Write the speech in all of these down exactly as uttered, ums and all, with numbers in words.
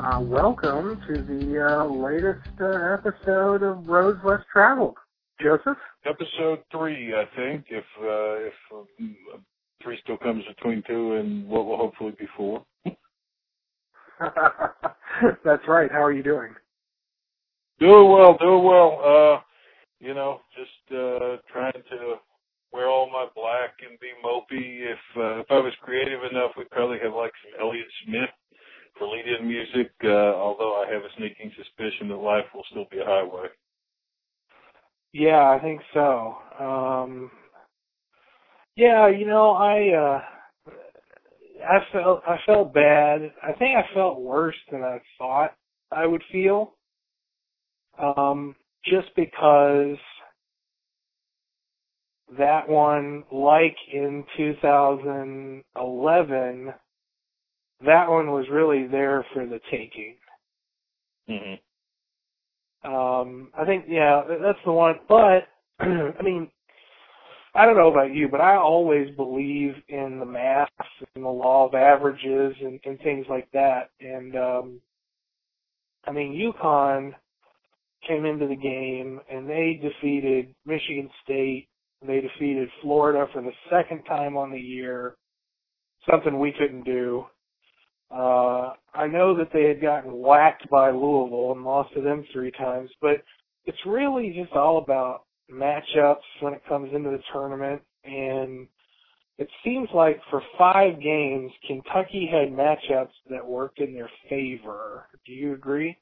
Uh, welcome to the uh, latest uh, episode of Roads Less Traveled. Joseph? Episode three, I think, if uh, if uh, three still comes between two and what will hopefully be four. That's right. How are you doing? Doing well, doing well. Uh, you know, just uh, trying to wear all my black and be mopey. If uh, if I was creative enough, we'd probably have like some Elliott Smith for lead-in music, uh, although I have a sneaking suspicion that life will still be a highway. Yeah, I think so. Um, yeah, you know, I uh, I felt I felt bad. I think I felt worse than I thought I would feel. Um, just because that one, like in two thousand eleven, that one was really there for the taking. Mm-hmm. Um, I think, yeah, that's the one. But, I mean, I don't know about you, but I always believe in the math and the law of averages and, and things like that. And, um, I mean, UConn came into the game and they defeated Michigan State. They defeated Florida for the second time on the year, something we couldn't do. Uh, I know that they had gotten whacked by Louisville and lost to them three times, but it's really just all about matchups when it comes into the tournament. And it seems like for five games, Kentucky had matchups that worked in their favor. Do you agree?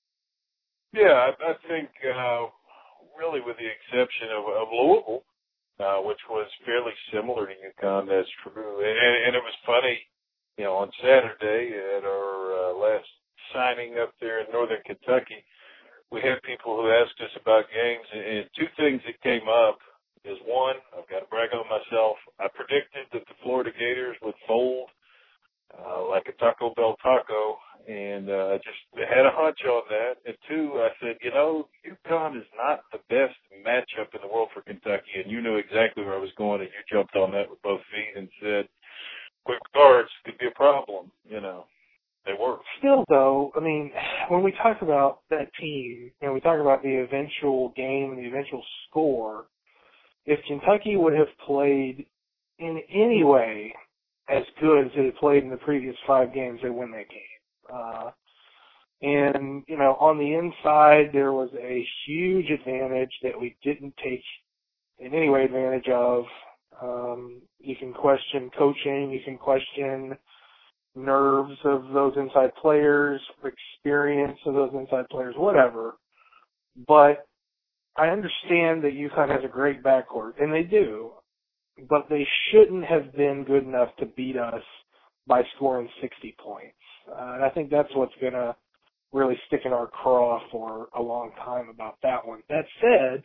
Yeah, I, I think uh, really with the exception of, of Louisville, uh, which was fairly similar to UConn, that's true. And, and it was funny, you know, on Saturday at our uh, last signing up there in Northern Kentucky, we had people who asked us about games, and two things that came up is, one, I've got to brag on myself, I predicted that the Florida Gators would fold uh, like a Taco Bell taco, and uh, I just had a hunch on that. And two, I said, you know, UConn is not the best matchup in the world for Kentucky, and you knew exactly where I was going, and you jumped on that with both feet and said, quick guards could be a problem, you know. They were. Still, though, I mean, when we talk about that team, and we talk about the eventual game and the eventual score, if Kentucky would have played in any way as good as it had played in the previous five games, they win that game. Uh, and, you know, on the inside, there was a huge advantage that we didn't take in any way advantage of. Um, you can question coaching, you can question nerves of those inside players, experience of those inside players, whatever. But I understand that UConn has a great backcourt, and they do, but they shouldn't have been good enough to beat us by scoring sixty points. Uh, and I think that's what's going to really stick in our craw for a long time about that one. That said,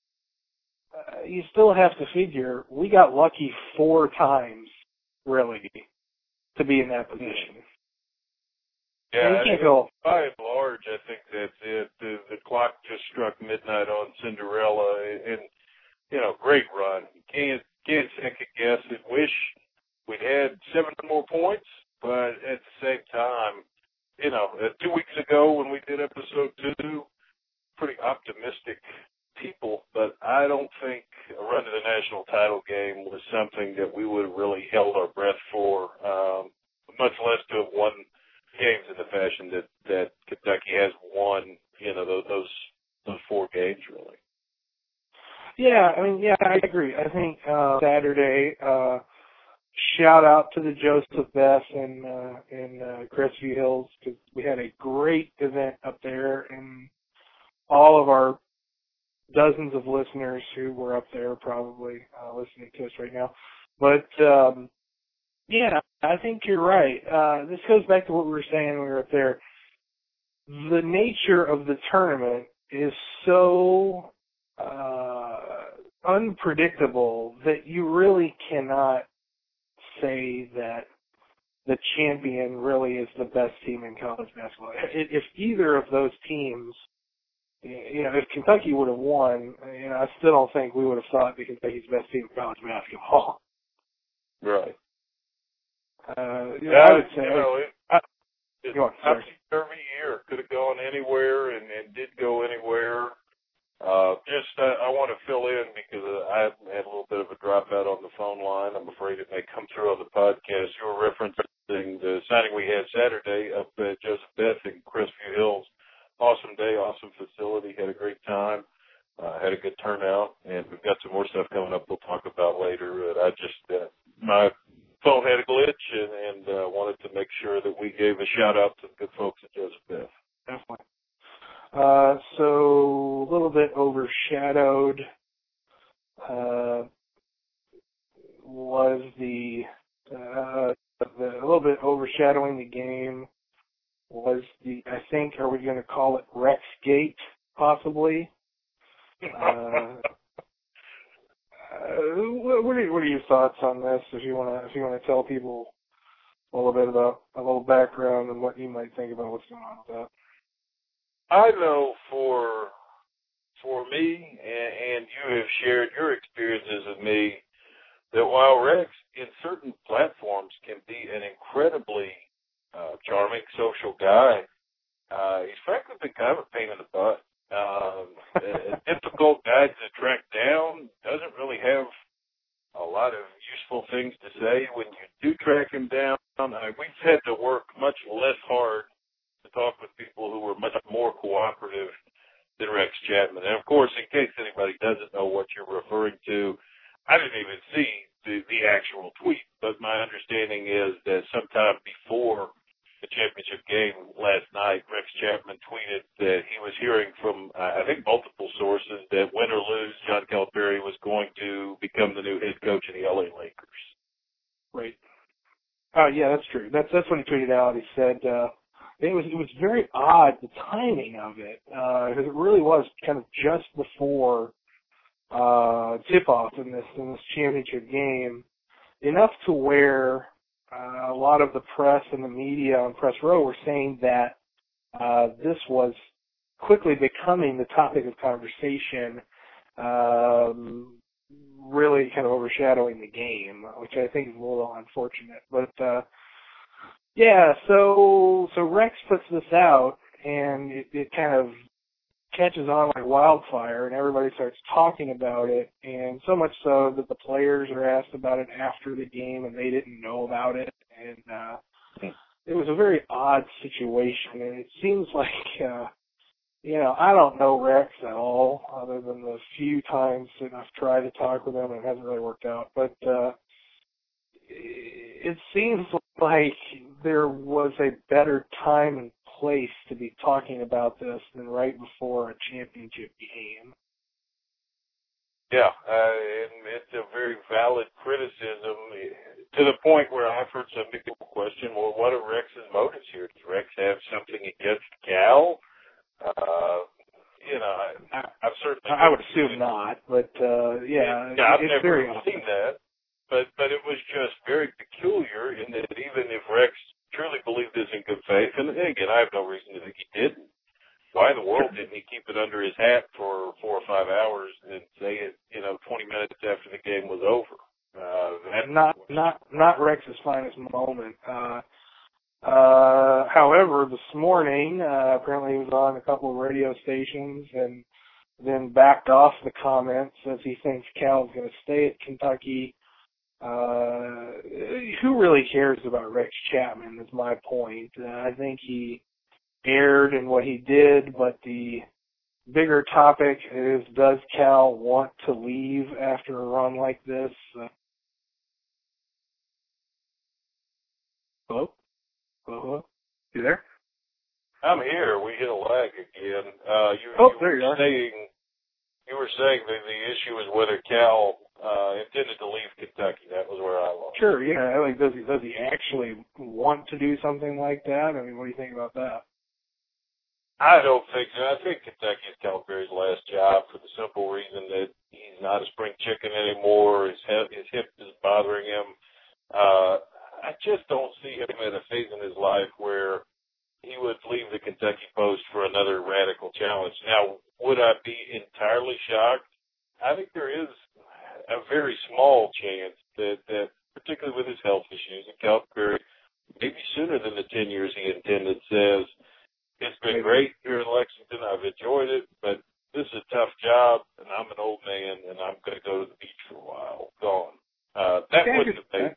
uh, you still have to figure we got lucky four times, really, to be in that position. Yeah, you can't go. By and large, I think that's it. The, the clock just struck midnight on Cinderella, and, you know, great run. Can't can't second guess it. Wish we'd had seven more points, but at the same time, you know, uh, two weeks ago when we did episode two, pretty optimistic people, but I don't think a run to the national title game was something that we would have really held our breath for, um, much less to have won games in the fashion that, that Kentucky has won, you know, those, those those four games, really. Yeah, I mean, yeah, I agree. I think uh, Saturday, uh, shout out to the Joseph Bess in, uh, in uh, Crestview Hills, because we had a great event up there, and all of our dozens of listeners who were up there probably uh, listening to us right now. But, um, yeah, I think you're right. Uh, this goes back to what we were saying when we were up there. The nature of the tournament is so uh, unpredictable that you really cannot say that the champion really is the best team in college basketball. If either of those teams, you know, if Kentucky would have won, you know, I still don't think we would have thought that Kentucky's the best team in college basketball. Right. Uh, you know, yeah, I would say, you know, it, I, It's Go on, a sorry. topsy-turvy year. Could have gone anywhere and, and did go anywhere. Uh, just, uh, I want to fill in because uh, I had a little bit of a dropout on the phone line. I'm afraid it may come through on the podcast. You were referencing the signing we had Saturday up at Joseph Beth in Crestview Hills. Awesome day, awesome facility. Had a great time. Uh, had a good turnout, and we've got some more stuff coming up we'll talk about later. But I just, uh, my phone had a glitch and, and uh, wanted to make sure that we gave a shout out to the good folks at Joseph Beth. Definitely. Uh, so a little bit overshadowed uh, was the, uh, the a little bit overshadowing the game was the I think are we going to call it Rexgate possibly? Uh, uh, what, what, are, what are your thoughts on this? If you want to if you want to tell people a little bit about a little background and what you might think about what's going on with that. I know for for me, and, and you have shared your experiences with me, that while Rex in certain platforms can be an incredibly uh, charming social guy, uh, he's frankly been kind of a pain in the butt. Um, a difficult guy to track down, doesn't really have a lot of useful things to say when you do track him down. I, we've had to work much less hard to talk with people who were much more cooperative than Rex Chapman. And, of course, in case anybody doesn't know what you're referring to, I didn't even see the, the actual tweet, but my understanding is that sometime before the championship game last night, Rex Chapman tweeted that he was hearing from, uh, I think, multiple sources that win or lose, John Calipari was going to become the new head coach of the L A Lakers. Right. Oh, yeah, that's true. That's that's what he tweeted out. He said uh, it was it was very odd, the timing of it, because uh, it really was kind of just before uh, tip-off in this in this championship game, enough to where uh, a lot of the press and the media on Press Row were saying that uh, this was quickly becoming the topic of conversation, um, really kind of overshadowing the game, which I think is a little unfortunate. But uh, yeah, so so Rex puts this out, and it, it kind of catches on like wildfire, and everybody starts talking about it, and so much so that the players are asked about it after the game, and they didn't know about it, and uh, it was a very odd situation, and it seems like, uh, you know, I don't know Rex at all, other than the few times that I've tried to talk with him, and it hasn't really worked out, but uh, it seems like there was a better time and place to be talking about this than right before a championship game. Yeah, uh, and it's a very valid criticism to the point where I've heard some people question, well, what are Rex's motives here? Does Rex have something against Cal? Uh, you know, I, I've certainly... I would assume not, but, uh, yeah, yeah, I've it's never very seen that. But, but it was just very peculiar in that even if Rex truly believed this in good faith, and again, I have no reason to think he didn't, why in the world didn't he keep it under his hat for four or five hours and say it, you know, twenty minutes after the game was over? Uh, not, not, not Rex's finest moment. Uh, uh, however, this morning, uh, apparently he was on a couple of radio stations and then backed off the comments as he thinks Cal's going to stay at Kentucky. Uh, who really cares about Rex Chapman is my point. Uh, I think he erred in what he did, but the bigger topic is, does Cal want to leave after a run like this? Uh, hello? Hello? Hello? You there? I'm here. We hit a lag again. Uh, you, Oh, you there were you are. saying, you were saying that the issue is whether Cal uh, intended to leave Kentucky. That was where I lost. Sure, yeah. Like, does he does he actually want to do something like that? I mean, what do you think about that? I don't think so. I think Kentucky is Calipari's last job for the simple reason that he's not a spring chicken anymore. His hip, his hip is bothering him. Uh, I just don't see him at a phase in his life where he would leave the Kentucky Post for another radical challenge. Now, would I be entirely shocked? I think there is a very small chance that, that particularly with his health issues, that Calipari maybe sooner than the ten years he intended, says, it's been great here in Lexington. I've enjoyed it, but this is a tough job, and I'm an old man, and I'm going to go to the beach for a while. Gone. Uh, that wouldn't have made.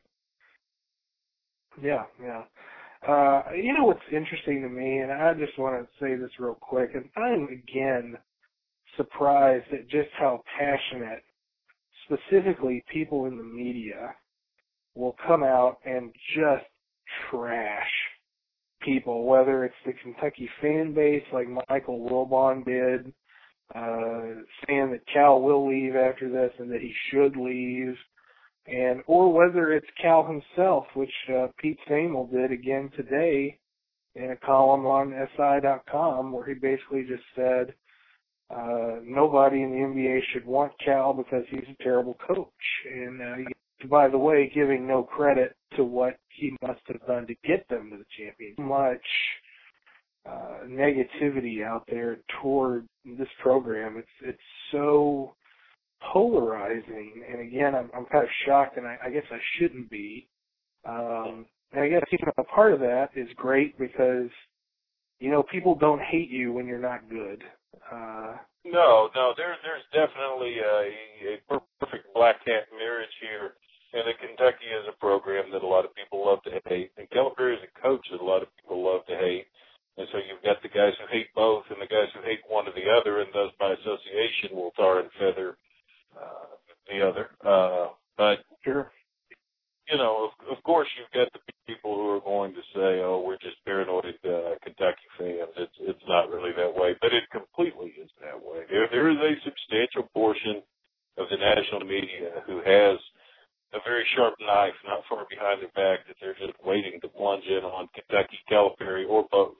Yeah, yeah. Uh, you know what's interesting to me, and I just want to say this real quick, and I'm, again, surprised at just how passionate, specifically people in the media, will come out and just trash people, whether it's the Kentucky fan base like Michael Wilbon did, uh, saying that Cal will leave after this and that he should leave, and or whether it's Cal himself, which uh, Pete Thamel did again today in a column on S I dot com, where he basically just said uh, nobody in the N B A should want Cal because he's a terrible coach. And uh, he, by the way, giving no credit to what he must have done to get them to the championship. Much uh, negativity out there toward this program. It's it's so polarizing, and again, I'm, I'm kind of shocked, and I, I guess I shouldn't be. Um, and I guess you know, part of that is great because, you know, people don't hate you when you're not good. Uh, no, no, there, there's definitely a, a perfect black cat marriage here, and Kentucky is a program that a lot of people love to hate, and Calipari is a coach that a lot of people love to hate. And so you've got the guys who hate both and the guys who hate one or the other, and those by association will tar and feather Uh, the other. Uh, but, sure. you know, of, of course you've got the people who are going to say, oh, we're just paranoid uh, Kentucky fans. It's it's not really that way. But it completely is that way. There, there is a substantial portion of the national media who has a very sharp knife not far behind their back that they're just waiting to plunge in on Kentucky, Calipari, or both.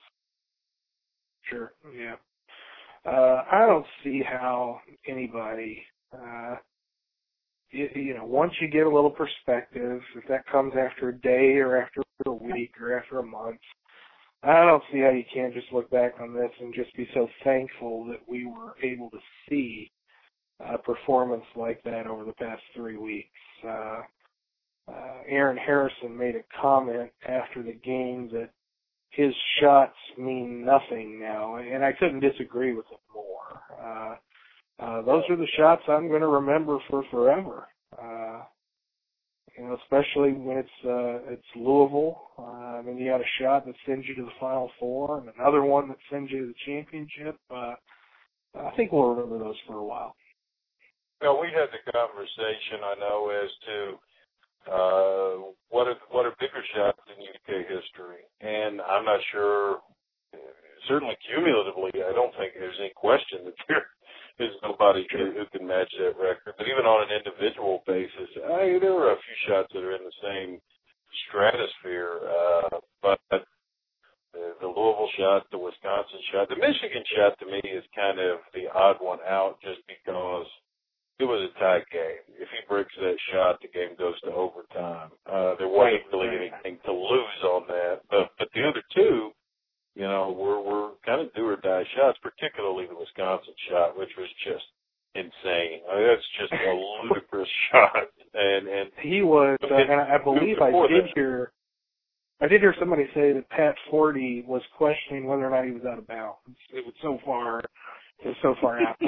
Sure, yeah. Uh, I don't see how anybody... Uh, you, you know, once you get a little perspective, if that comes after a day or after a week or after a month, I don't see how you can't just look back on this and just be so thankful that we were able to see a performance like that over the past three weeks. Uh, uh, Aaron Harrison made a comment after the game that his shots mean nothing now, and I couldn't disagree with him more. Uh, Uh, those are the shots I'm going to remember for forever. Uh, you know, especially when it's uh, it's Louisville. Uh, I mean, you got a shot that sends you to the Final Four, and another one that sends you to the championship. Uh, I think we'll remember those for a while. Well, we had the conversation, I know, as to uh, what are what are bigger shots in U K history, and I'm not sure. Certainly, cumulatively, I don't think there's any question that there. There's nobody who, who can match that record. But even on an individual basis, I, there are a few shots that are in the same stratosphere. Uh, but the, the Louisville shot, the Wisconsin shot, the Michigan shot to me is kind of the odd one out just because it was a tie game. If he breaks that shot, the game goes to overtime. Uh, there wasn't really anything to lose on that. But, but the other two, you know, we're we're kind of do or die shots, particularly the Wisconsin shot, which was just insane. I mean, that's just a ludicrous shot. And and he was, uh, and I believe I did that. hear, I did hear somebody say that Pat Forty was questioning whether or not he was out of bounds. It was so far, it was so far out.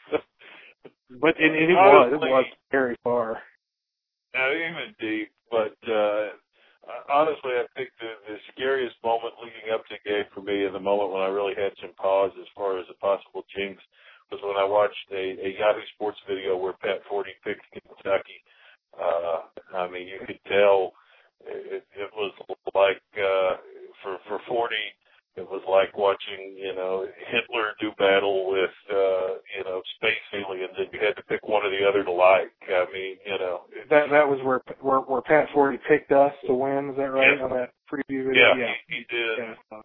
But and, and it was, it was very far. Not even deep, but. uh Honestly, I think the, the scariest moment leading up to the game for me, and the moment when I really had some pause as far as a possible jinx, was when I watched a, a Yahoo Sports video where Pat Forty picked Kentucky. Uh, I mean, you could tell it, it was like uh, for for Forty, it was like watching, you know, Hitler do battle with, uh, you know, space aliens, and you had to pick one or the other to like. I mean, you know. That that was where where, where Pat Forty picked us to win, is that right, yeah. on that preview video? Yeah, yeah. he, he did. Yeah.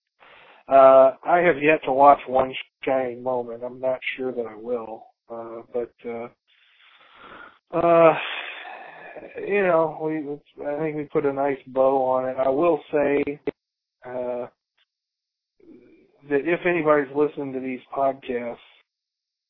Uh, I have yet to watch one shining moment. I'm not sure that I will. Uh, but, uh, uh, you know, we I think we put a nice bow on it. I will say, uh, that if anybody's listening to these podcasts,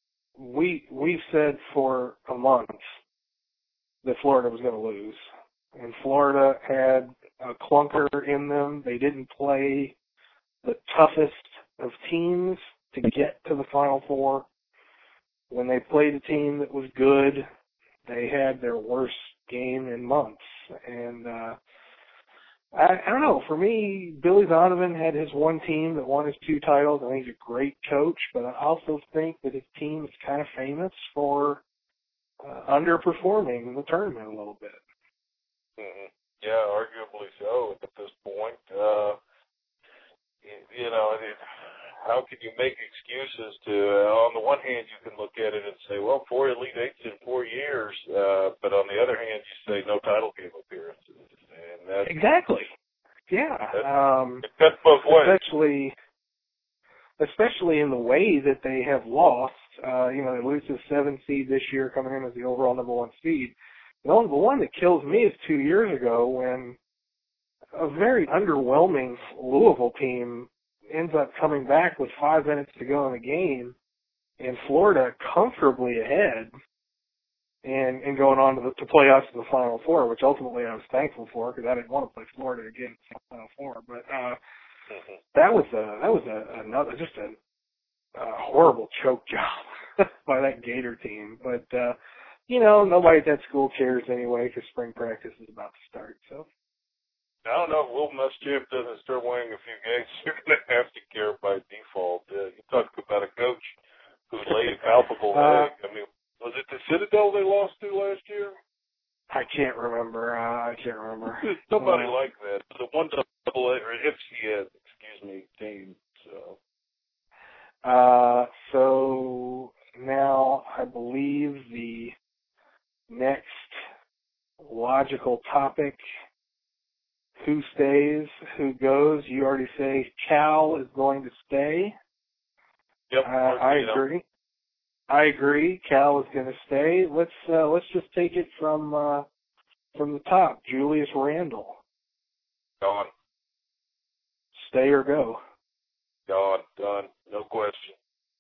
we we've said for a month that Florida was going to lose. and Florida had a clunker in them. They didn't play the toughest of teams to get to the Final Four. When they played a team that was good, they had their worst game in months. And uh, I, I don't know. For me, Billy Donovan had his one team that won his two titles. I think he's a great coach, but I also think that his team is kind of famous for uh, underperforming in the tournament a little bit. Mm-hmm. Yeah, arguably so at this point. Uh, you, you know, it, how can you make excuses to, uh, on the one hand, you can look at it and say, well, four Elite Eights in four years, uh, but on the other hand, you say no title game appearances. And that's, exactly. Yeah. That's, um, that's both ways. Especially, especially in the way that they have lost. Uh, you know, they lose to the seven seed this year, coming in as the overall number one seed. The only the one that kills me is two years ago when a very underwhelming Louisville team ends up coming back with five minutes to go in the game, and Florida comfortably ahead, and and going on to, the, to play us to the Final Four, which ultimately I was thankful for because I didn't want to play Florida again in the Final Four. But uh, mm-hmm. that was a that was a, another just a, a horrible choke job by that Gator team. But uh, you know, nobody at that school cares anyway because spring practice is about to start. So. I don't know if Will Muschamp doesn't start winning a few games, you're going to have to care by default. Uh, you talk about a coach who laid a palpable uh, egg. I mean, was it the Citadel they lost to last year? I can't remember. Uh, I can't remember. Somebody uh, like that. The one double A or F C S, excuse me, team. So. Uh, so now I believe the next logical topic. Who stays, who goes? You already say Cal is going to stay. Yep, uh, I agree. Know. I agree. Cal is going to stay. Let's uh, let's just take it from uh, from the top. Julius Randle. Gone. Stay or go. Gone. Done. No question.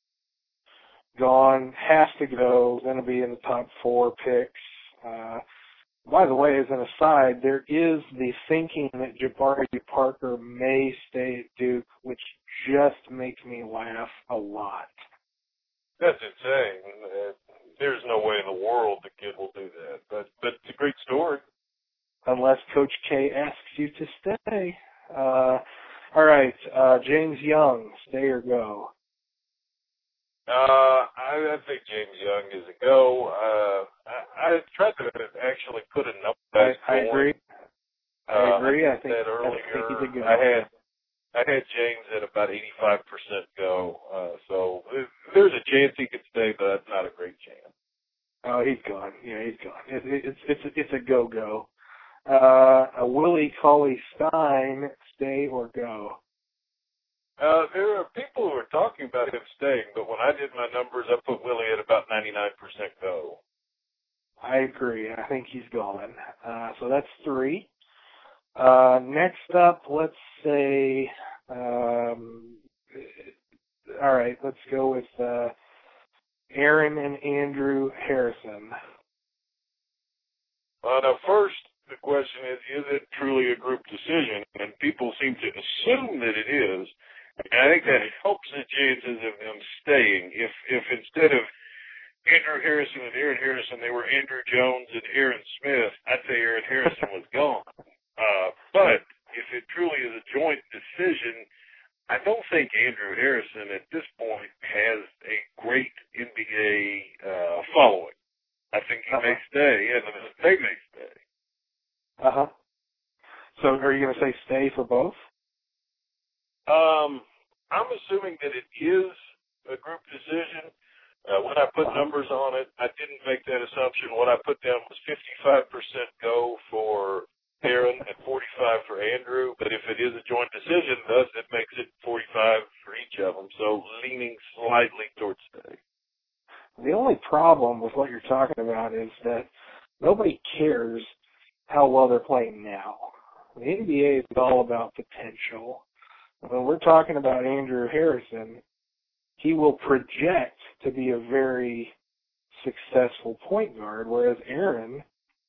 Gone. Has to go. Going to be in the top four picks. Uh, By the way, as an aside, there is the thinking that Jabari Parker may stay at Duke, which just makes me laugh a lot. That's insane. Uh, there's no way in the world the kid will do that. But but it's a great story. Unless Coach K asks you to stay. Uh, all right, uh, James Young, stay or go? Uh, I, I think James Young is a go. Uh, I, I tried to actually put a number. I, I agree. Uh, I agree. I, I think, that earlier, I think he's a go. I had I had James at about eighty-five percent go. Uh, so there's a chance he could stay, but that's not a great chance. Oh, he's gone. Yeah, he's gone. It, it, it's it's it's a go go. Uh, a Willie Cauley-Stein, stay or go? Uh, there are people who are talking about him staying, but when I did my numbers, I put Willie at about ninety-nine percent go. I agree. I think he's gone. Uh, so that's three. Uh, next up, let's say, um, all right, let's go with uh, Aaron and Andrew Harrison. Uh, now, first, the question is, is it truly a group decision? And people seem to assume that it is. And I think that helps the chances of them staying. If if instead of Andrew Harrison and Aaron Harrison, they were Andrew Jones and Aaron Smith, I'd say Aaron Harrison was gone. Uh, but if it truly is a joint decision, I don't think Andrew Harrison at this point has a great N B A uh, following. I think he uh-huh. may stay, and they may stay. Uh-huh. So are you going to say stay for both? Um, I'm assuming that it is a group decision. Uh, when I put uh-huh. numbers on it, I didn't make that assumption. What I put down was fifty-five percent go for Aaron and forty-five for Andrew. But if it is a joint decision, thus it makes it forty-five for each of them. So leaning slightly towards stay. The only problem with what you're talking about is that nobody cares how well they're playing now. The N B A is all about potential. When we're talking about Andrew Harrison, he will project to be a very successful point guard, whereas Aaron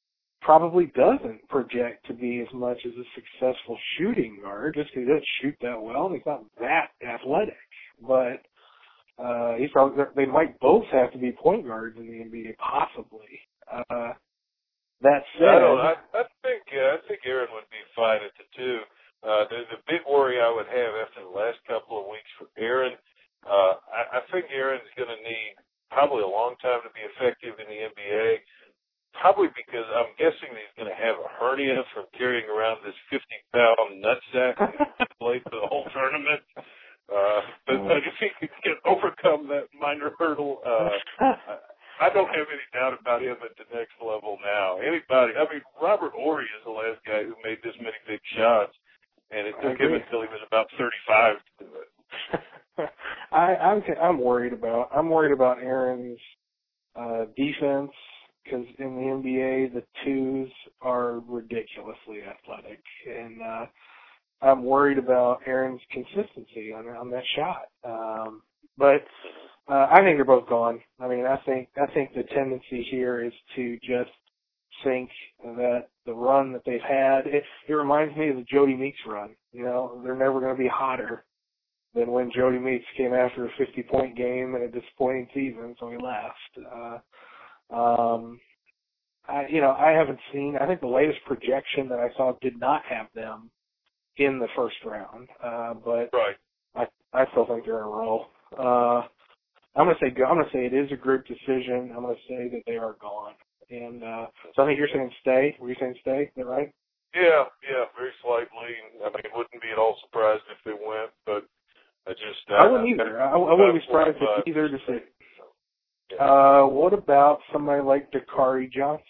probably doesn't project to be as much as a successful shooting guard just because he doesn't shoot that well and he's not that athletic. But uh, he's probably, they might both have to be point guards in the N B A, possibly. Uh, that said, I don't. I, I think uh, I think Aaron would be fine at the two. Uh, the, the big worry I would have after the last couple of weeks for Aaron, uh, I, I think Aaron's going to need probably a long time to be effective in the N B A. Probably because I'm guessing he's going to have a hernia from carrying around this fifty pound nutsack and play for the whole tournament. Uh, but, but if he can overcome that minor hurdle, uh, I, I don't have any doubt about him at the next level now. Anybody, I mean, Robert Horry is the last guy who made this many big shots, and it took him until he was about thirty-five to do it. I, I'm I'm worried about I'm worried about Aaron's uh, defense. Because in the N B A, the twos are ridiculously athletic, and uh, I'm worried about Aaron's consistency on on that shot. Um, but uh, I think they're both gone. I mean, I think I think the tendency here is to just think that the run that they've had. It, it reminds me of the Jody Meeks run. You know, they're never going to be hotter than when Jody Meeks came after a fifty point game and a disappointing season, so he left. Uh, Um, I, you know, I haven't seen, I think the latest projection that I saw did not have them in the first round, uh, but right. I, I still think they're in a roll. Uh, I'm going to say, I'm going to say it is a group decision. I'm going to say that they are gone. And, uh, so I think you're saying stay. Were you saying stay? Is that right? Yeah, yeah, very slightly. I mean, it wouldn't be at all surprised if they went, but I just, uh, I wouldn't either. I, I wouldn't be surprised if either decision. Uh, what about somebody like Dakari Johnson?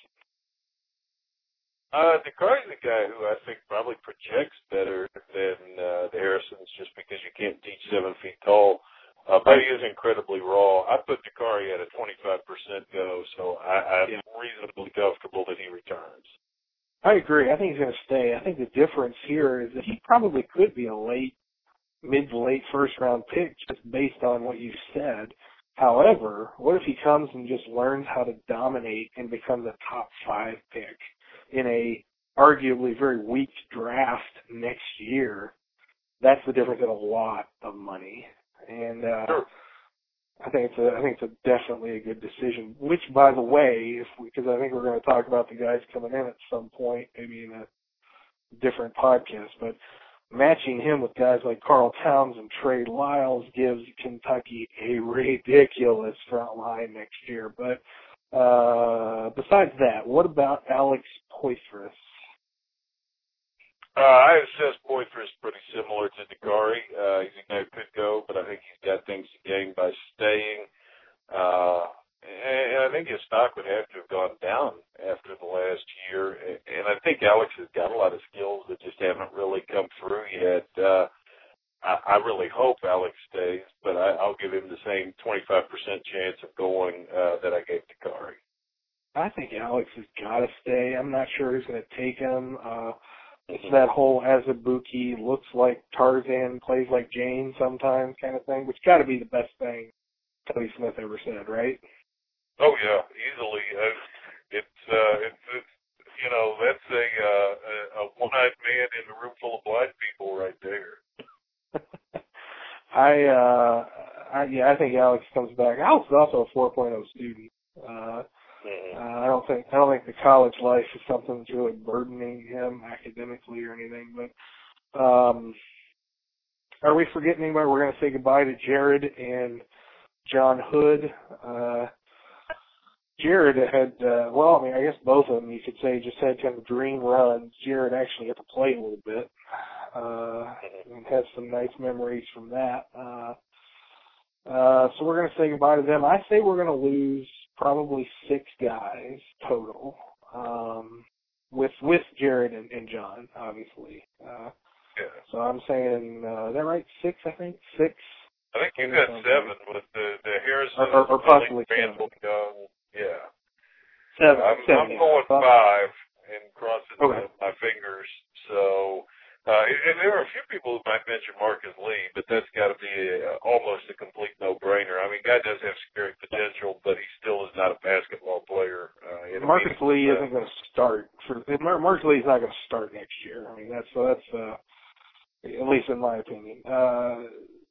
Uh, Dakari's the guy who I think probably projects better than uh, the Harrisons just because you can't teach seven feet tall. Uh, but he is incredibly raw. I put Dakari at a twenty-five percent go, so I, I'm yeah. reasonably comfortable that he returns. I agree. I think he's going to stay. I think the difference here is that he probably could be a late, mid to late first round pick just based on what you said. However, what if he comes and just learns how to dominate and becomes a top five pick in a arguably very weak draft next year? That's the difference in a lot of money. And uh, sure. I think it's a, I think it's a definitely a good decision. Which, by the way, if because I think we're going to talk about the guys coming in at some point, maybe in a different podcast, but matching him with guys like Karl Towns and Trey Lyles gives Kentucky a ridiculous front line next year. But uh, besides that, what about Alex Poythress? Uh, I assess Poythress pretty similar to Dakari. Uh, he's a guy who could go, but I think he's got things to gain by staying. Uh, and I think his stock would have to have gone down after the last year. And I think Alex has got a lot of skills that just haven't really come through yet. Uh, I, I really hope Alex stays, but I, I'll give him the same twenty-five percent chance of going uh, that I gave Dakari. I think Alex has got to stay. I'm not sure who's going to take him. Uh, it's that whole Azubuike looks like Tarzan, plays like Jane sometimes kind of thing, which got to be the best thing Tony Smith ever said, right? Oh yeah, easily. Uh, it's, uh, it's it's you know that's a uh, a one-eyed man in a room full of blind people right there. I uh, I yeah, I think Alex comes back. Alex is also a four point oh student. Uh, mm-hmm. uh, I don't think I don't think the college life is something that's really burdening him academically or anything. But um, are we forgetting anybody? We're going to say goodbye to Jared and John Hood. Uh, Jared had, uh, well, I mean, I guess both of them, you could say, just had kind of dream runs. Jared actually got to play a little bit uh, and has some nice memories from that. Uh, uh, so we're going to say goodbye to them. I say we're going to lose probably six guys total, um, with with Jared and, and John, obviously. Uh, yeah. So I'm saying, uh, is that right? Six, I think? Six? I think you got seven with the, the Harrison, or, or, or possibly Randall Young. Yeah. Seven. I'm, seven, I'm going yeah. five and crossing okay. my fingers. So Uh, and there are a few people who might mention Marcus Lee, but that's got to be a, almost a complete no-brainer. I mean, guy does have scary potential, but he still is not a basketball player. Uh, in Marcus Lee uh, isn't going to start. For Marcus Lee is not going to start next year. I mean, that's that's uh, at least in my opinion. Uh,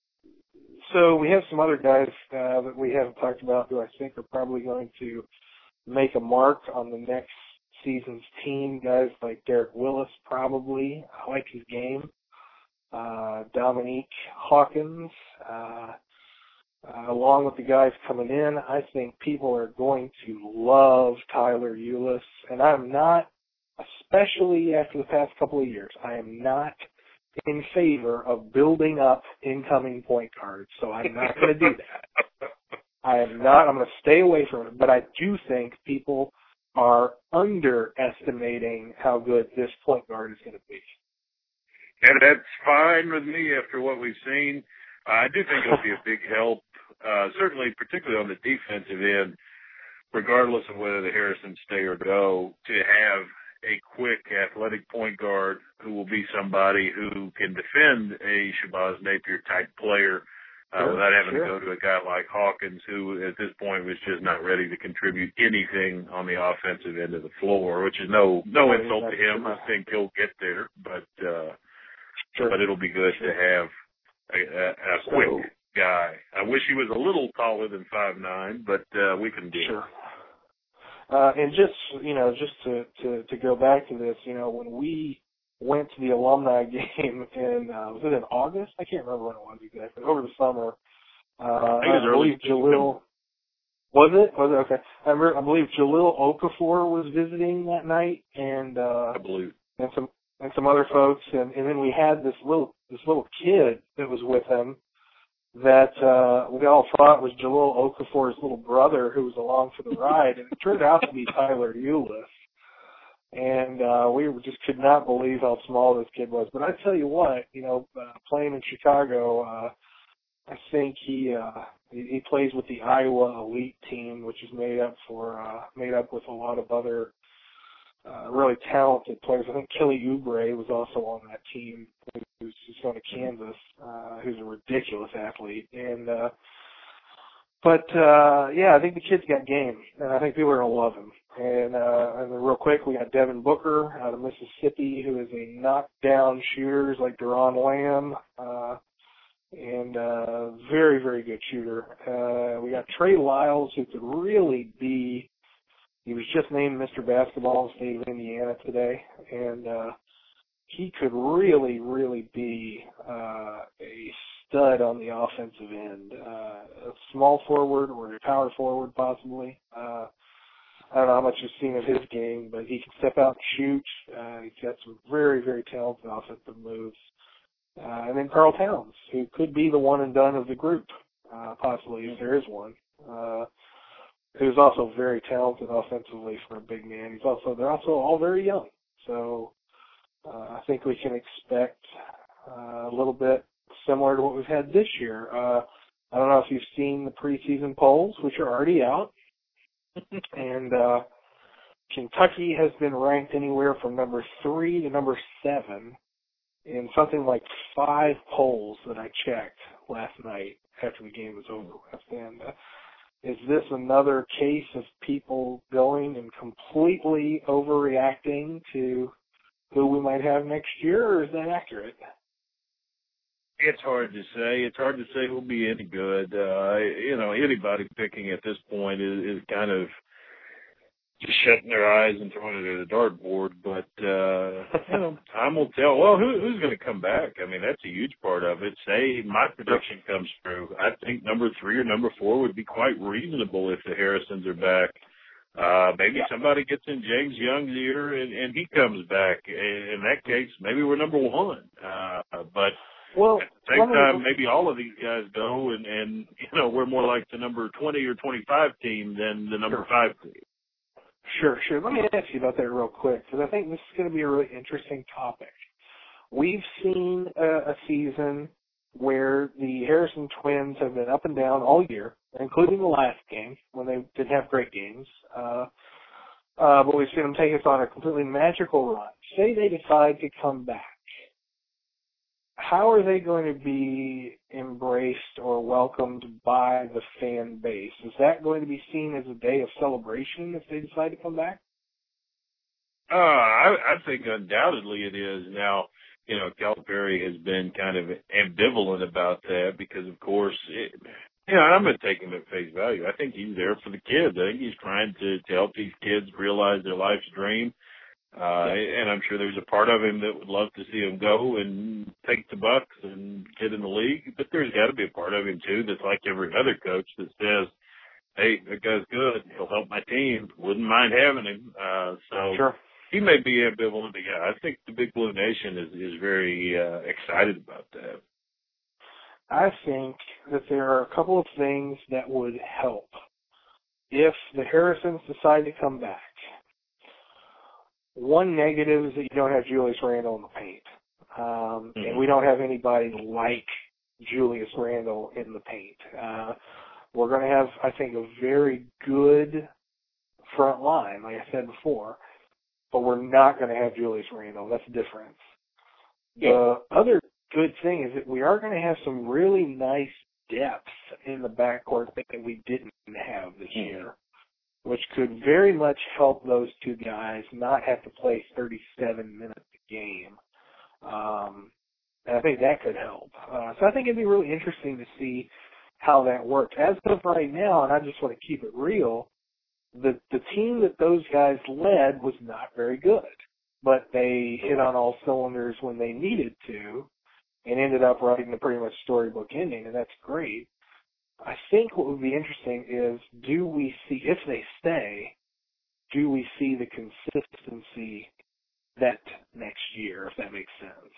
so we have some other guys uh, that we haven't talked about who I think are probably going to make a mark on the next season's team. Guys like Derek Willis, probably. I like his game. Uh, Dominique Hawkins, uh, uh, along with the guys coming in, I think people are going to love Tyler Ulis. And I'm not, especially after the past couple of years, I am not in favor of building up incoming point guards. So I'm not going to do that. I am not. I'm going to stay away from it. But I do think people are underestimating how good this point guard is going to be. And that's fine with me after what we've seen. Uh, I do think it'll be a big help, uh, certainly particularly on the defensive end, regardless of whether the Harrisons stay or go, to have a quick athletic point guard who will be somebody who can defend a Shabazz Napier-type player. Uh, sure, without having sure. to go to a guy like Hawkins, who at this point was just not ready to contribute anything on the offensive end of the floor, which is no no insult to him. I think he'll get there, but uh, sure. but it'll be good sure. to have a, a, a so, quick guy. I wish he was a little taller than five nine, but uh, we can do sure. it. Uh, and just you know, just to, to to go back to this, you know, when we went to the alumni game in, uh, was it in August? I can't remember when it was exactly. Over the summer. Uh, I, think it was I believe Jalil, was it? Was it? Okay. I, remember, I believe Jalil Okafor was visiting that night, and, uh, I believe. and some, and some other folks, and, and then we had this little, this little kid that was with him that, uh, we all thought was Jalil Okafor's little brother who was along for the ride, and it turned out to be Tyler Ulis. And uh, we just could not believe how small this kid was. But I tell you what, you know, uh, playing in Chicago, uh, I think he, uh, he he plays with the Iowa Elite team, which is made up for uh, made up with a lot of other uh, really talented players. I think Kelly Oubre was also on that team, who's just going to Kansas, uh, who's a ridiculous athlete. And uh, but uh, yeah, I think the kid's got game, and I think people are going to love him. And, uh, and then real quick, we got Devin Booker out of Mississippi, who is a knockdown shooter, like Deron Lamb, uh, and, uh, very, very good shooter. Uh, we got Trey Lyles, who could really be, he was just named Mister Basketball in the state of Indiana today, and, uh, he could really, really be, uh, a stud on the offensive end. Uh, a small forward or a power forward possibly. Uh, I don't know how much you've seen of his game, but he can step out and shoot. Uh, he's got some very, very talented offensive moves. Uh, and then Karl Towns, who could be the one and done of the group, uh, possibly, if there is one, uh, who's also very talented offensively for a big man. He's also, they're also all very young. So, uh, I think we can expect, uh, a little bit similar to what we've had this year. Uh, I don't know if you've seen the preseason polls, which are already out. And uh, Kentucky has been ranked anywhere from number three to number seven in something like five polls that I checked last night after the game was over with. And uh, is this another case of people going and completely overreacting to who we might have next year, or is that accurate? It's hard to say. It's hard to say who'll be any good. Uh, you know, anybody picking at this point is, is kind of just shutting their eyes and throwing it at a dartboard. But, uh, you know, time will tell. Well, who, who's going to come back? I mean, that's a huge part of it. Say my prediction comes true. I think number three or number four would be quite reasonable if the Harrisons are back. Uh, maybe yeah. somebody gets in James Young's ear and, and he comes back. In that case, maybe we're number one. Uh, but, Well, at the same time, maybe all of these guys go, and, and you know, we're more like the number twenty or twenty-five team than the number sure. five team. Sure, sure. Let me ask you about that real quick, because I think this is going to be a really interesting topic. We've seen a, a season where the Harrison Twins have been up and down all year, including the last game when they didn't have great games. Uh, uh, but we've seen them take us on a completely magical run. Say they decide to come back. how are they going to be embraced or welcomed by the fan base? Is that going to be seen as a day of celebration if they decide to come back? Uh, I, I think undoubtedly it is. Now, you know, Calipari has been kind of ambivalent about that because, of course, it, you know, I'm going to take him at face value. I think he's there for the kids. I think he's trying to, to help these kids realize their life's dream. Uh, and I'm sure there's a part of him that would love to see him go and take the Bucks and get in the league. But there's got to be a part of him, too, that's like every other coach that says, hey, that guy's good. He'll help my team. Wouldn't mind having him. Uh, so Sure. He may be ambivalent, but yeah, I think the Big Blue Nation is, is very uh, excited about that. I think that there are a couple of things that would help if the Harrisons decide to come back. One negative is that you don't have Julius Randle in the paint. Um, mm-hmm. And we don't have anybody like Julius Randle in the paint. Uh, we're going to have, I think, a very good front line, like I said before, but we're not going to have Julius Randle. That's the difference. Yeah. The other good thing is that we are going to have some really nice depth in the backcourt that we didn't have this mm-hmm. year, which could very much help those two guys not have to play thirty-seven minutes a game. Um, and I think that could help. Uh, so I think it'd be really interesting to see how that works. As of right now, and I just want to keep it real, the the team that those guys led was not very good, but they hit on all cylinders when they needed to and ended up writing a pretty much storybook ending, and that's great. I think what would be interesting is, do we see, if they stay, do we see the consistency that next year, if that makes sense?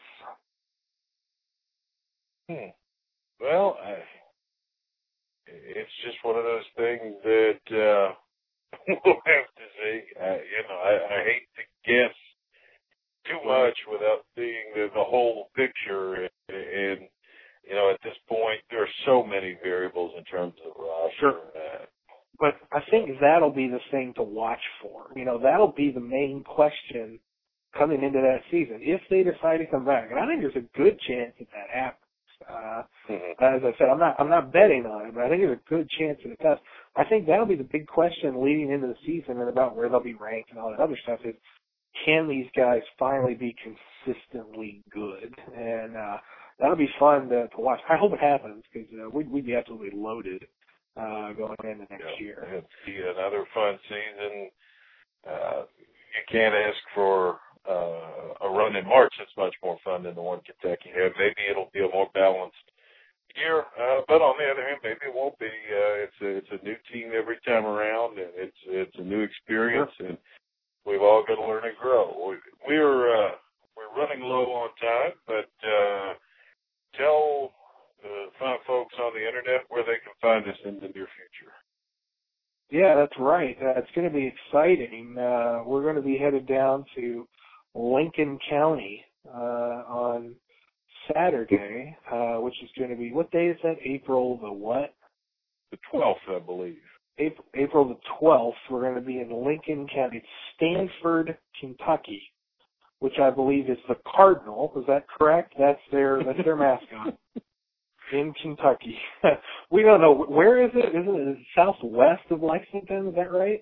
Hmm. Well, I, it's just one of those things that uh, we'll have to see. I, you know, I, I hate to guess too much without seeing the, the whole picture, and, and you know, at this point, there are so many variables in terms of roster. Sure. Uh, but I think that'll be the thing to watch for. You know, that'll be the main question coming into that season, if they decide to come back. And I think there's a good chance that that happens. Uh, mm-hmm. As I said, I'm not, I'm not betting on it, but I think there's a good chance that it does. I think that'll be the big question leading into the season and about where they'll be ranked and all that other stuff is, can these guys finally be consistently good? And, uh, that'll be fun to, to watch. I hope it happens because uh, we'd, we'd be absolutely loaded uh, going into next yeah, year. It'll be another fun season. Uh, you can't ask for uh, a run in March that's much more fun than the one Kentucky had. Maybe it'll be a more balanced year, uh, but on the other hand, maybe it won't be. Uh, it's a it's a new team every time around, and it's it's a new experience, sure. and we've all got to learn and grow. We, we're uh, we're running low on time, but. Uh, Tell the fine folks on the internet where they can find us in the near future. Yeah, that's right. Uh, it's going to be exciting. Uh, we're going to be headed down to Lincoln County uh, on Saturday, uh, which is going to be, what day is that? April the what? The twelfth, I believe. April, April the twelfth. We're going to be in Lincoln County, Stanford, Kentucky, which I believe is the Cardinal. Is that correct? That's their that's their mascot in Kentucky. We don't know. Where is it? Isn't it southwest of Lexington? Is that right?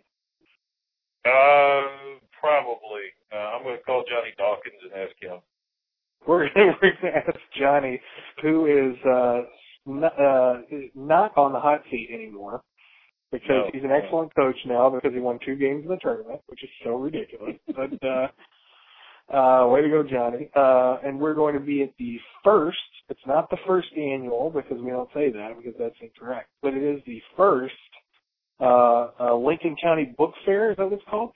Uh, probably. Uh, I'm going to call Johnny Dawkins and ask him. We're going to ask Johnny, who is uh, not, uh, not on the hot seat anymore, because no, he's an excellent coach now because he won two games in the tournament, which is so ridiculous. But uh, Uh, way to go, Johnny. Uh, and we're going to be at the first, it's not the first annual because we don't say that because that's incorrect, but it is the first, uh, uh Lincoln County Book Fair. Is that what it's called?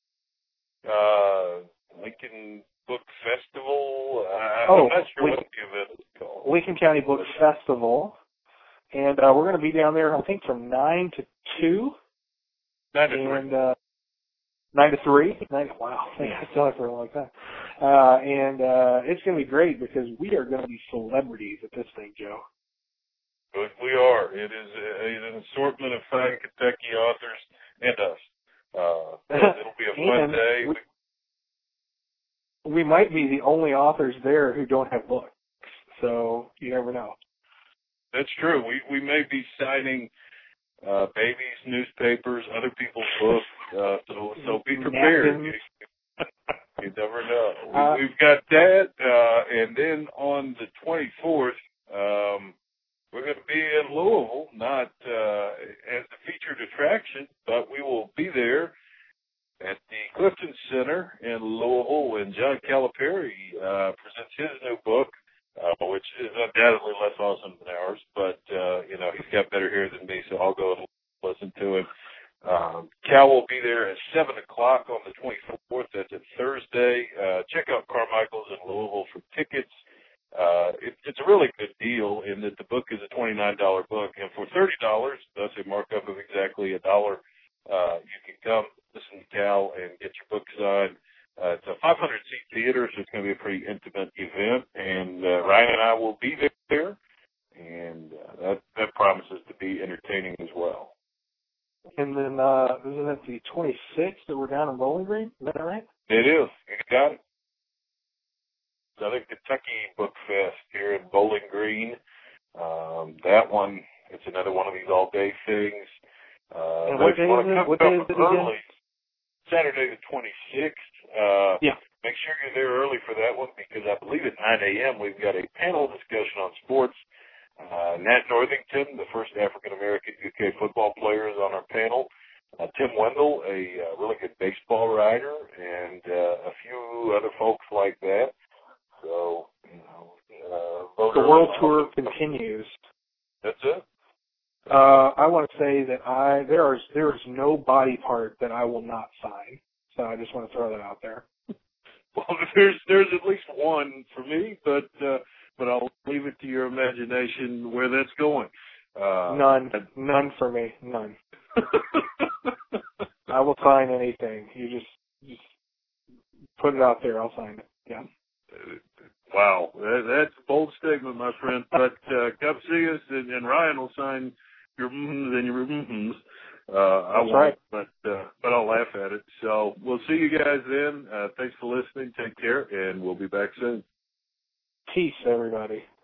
Uh, Lincoln Book Festival. Uh, oh, I'm not sure Lincoln, what it's called. Lincoln County Book Festival. And, uh, we're going to be down there, I think, from nine to two. Nine to and, three. Uh, Nine to three? Nine, wow, I still have for a long time. Uh, and uh, it's going to be great because we are going to be celebrities at this thing, Joe. We are. It is a, an assortment of fine Kentucky authors and us. Uh, it'll be a fun day. We, we might be the only authors there who don't have books. so you never know. That's true. We we may be signing uh, babies, newspapers, other people's books. Uh, so so be prepared. You, you never know. We, Uh, we've got that, uh, and then on the twenty-fourth, um, we're going to be in Louisville, not uh, as the featured attraction, but we will be there at the Clifton Center in Louisville when John Calipari uh, presents his new book, uh, which is undoubtedly less awesome than ours, but, uh, you know, he's got better hair than me, so I'll go and listen to him. Um, Cal will be there at seven o'clock on the twenty-fourth. That's a Thursday. Uh, check out Carmichael's in Louisville for tickets. Uh, it, it's a really good deal in that the book is a twenty-nine dollars book, and for thirty dollars, that's a markup of exactly a dollar, uh, you can come listen to Cal and get your book signed. Uh, it's a five hundred seat theater, so it's going to be a pretty intimate event, and uh, Ryan and I will be there, and uh, that, that promises to be entertaining as well. And then, uh, isn't it the twenty-sixth that we're down in Bowling Green? Is that right? It is. You got it. Southern Kentucky Book Fest here in Bowling Green. Um, that one, it's another one of these all-day things. Uh, and what day is it? What day is it again? Saturday the twenty-sixth. Uh, yeah. Make sure you're there early for that one because I believe at nine a.m. we've got a panel discussion on sports. Uh, Nat Northington, the first African-American U K football player, is on our panel. Uh, Tim Wendell, a uh, really good baseball writer, and uh, a few other folks like that. So, you know, uh, the world tour continues. That's it. Uh, I want to say that I there is there is no body part that I will not sign. So I just want to throw that out there. Well, there's there's at least one for me, but uh, but I'll leave it to your imagination where that's going. Uh, none, none for me, none. I will sign anything. You just just put it out there. I'll sign it. Yeah. Wow, that, that's a bold statement, my friend. But uh, come see us, and, and Ryan will sign your mm-hms and your mm-hms. Uh, I That's won't, right. but uh, but I'll laugh at it. So we'll see you guys then. Uh, thanks for listening. Take care, and we'll be back soon. Peace, everybody.